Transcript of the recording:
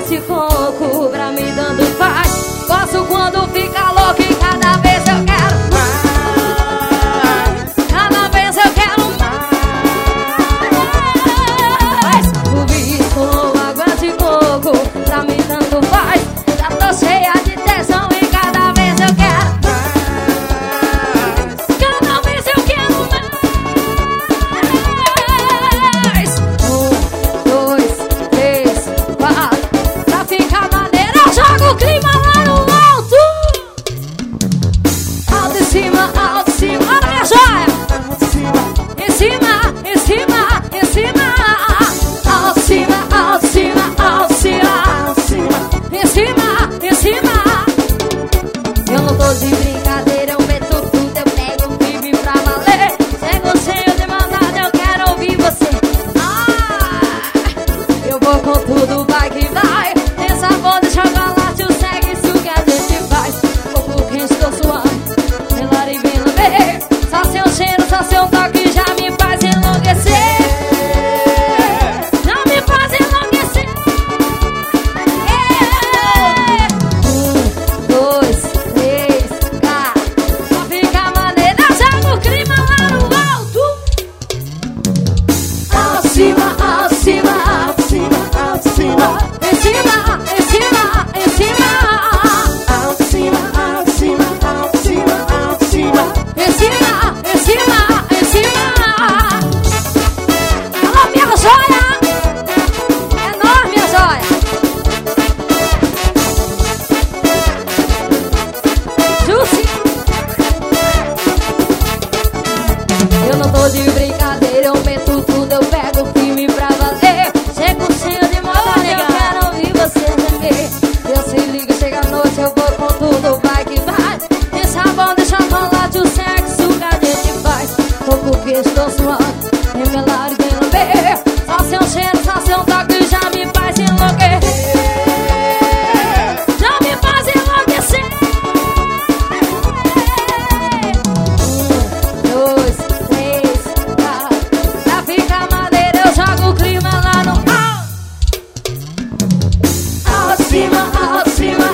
de coco, pra mim tanto faz. Gosto quando fica louco e cada vez eu quero mais. Cada vez eu quero mais. O vício com água de coco, pra mim tanto faz. Já tô cheia de tesão e cada vez eu quero mais. Cada vez eu quero mais. 1, 2, 3, 4. Pra ficar maneira eu jogo o clima lá no alto. Alto em cima, alto em cima. Olha minha joia. Em cima, em cima, em cima. Alto em cima, alto em cima, alto em cima. Em cima, em cima. Eu não tô de brincadeira, eu meto tudo, eu pego o firme pra valer. Chego cheio de maldade, eu quero ouvir você. Eu vou com tudo, vai que vai. Tem sabor de chocolate, o segue isso que a gente faz. Pouco quente, tô suando, relar e vem lamber. Só seu cheiro, só seu toque já me faz enlouquecer. Já me faz enlouquecer. 1, 2, 3, 4. Pra ficar maneira, joga o clima lá no alto. Alto, cima, alto, cima, alto, cima, alto, cima. Em cima, em cima, em cima. Alto, cima, alto, cima, alto, cima, alto, cima. Em cima, em cima, em cima. Alô, minha joia. É nóis, minha joia. Jussi. Eu não tô de brincadeira, eu meto tudo, eu pego o filme pra valer. Chego cheio de maldade, eu quero ouvir você gemer. Eu se liga, chega a noite, eu vou com tudo, vai que vai. Tem sabão de chocolate, o sexo que a gente faz. Tô com queijo, tô suando, remelado e vem lamber. Só seu cheiro, só seu toque já me faz enlouquecer. Já me faz enlouquecer. 1, 2, 3, 4. Pra ficar maneira eu jogo o clima lá no alto. Alto, cima, alto, cima.